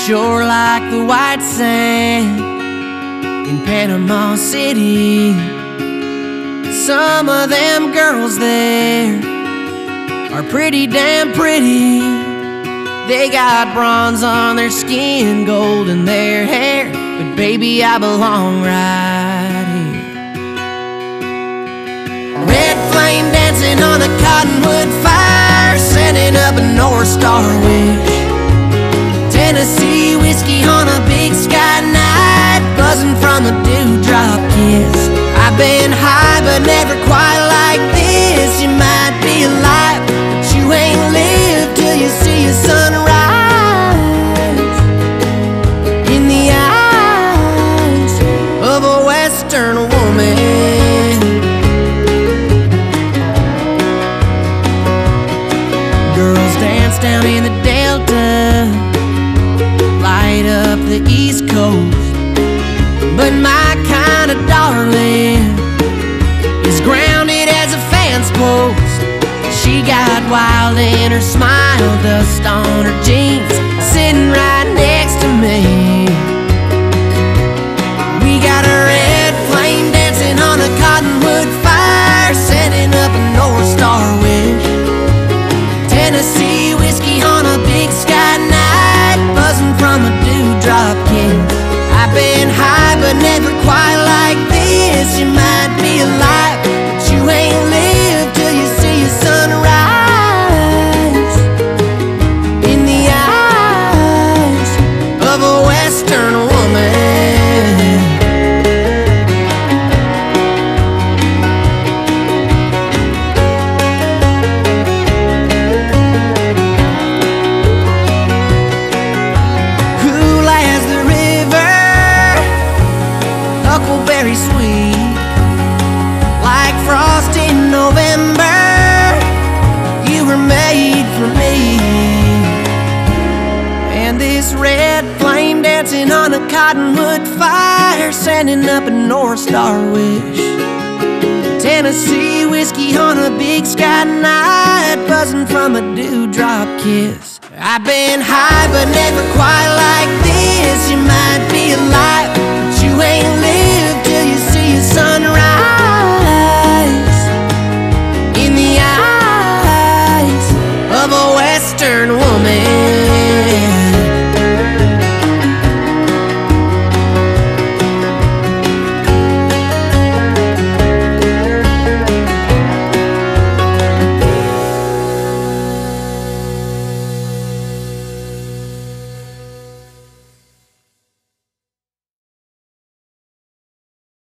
sure like the white sand in Panama City. Some of them girls there are pretty damn pretty. They got bronze on their skin, gold in their hair, but baby, I belong right here. Red flame dancing on a cottonwood fire, setting up a North Star wish. Tennessee whiskey on a big sky night, buzzing from a dewdrop kiss. I've been high but never quite like this. You might be alive, but you ain't lived till you see a sunrise in the eyes of a Western woman. Girls dance down in the Delta, light up the East Coast, but my kind of darling is grounded as a fence post. She got wild in her smile, dust on her jeans, sitting right next to me. We got a red flame dancing on a cottonwood fire, setting up a North Star wish. Tennessee whiskey on a big sky night, buzzing from a dewdrop kiss. I've been high but never quite like this. You might be alive, but you ain't lived till you see a sunrise in the eyes of a Western woman. Cool as the river, huckleberry sweet, like frost in November. You were made for me. And this red flame dancing on a cottonwood fire, sending up a North Star wish. Tennessee whiskey on a big sky night, buzzing from a dewdrop kiss. I've been high but never quite like this. You might be alive, but you ain't lived till you see a sunrise in the eyes of a Western woman.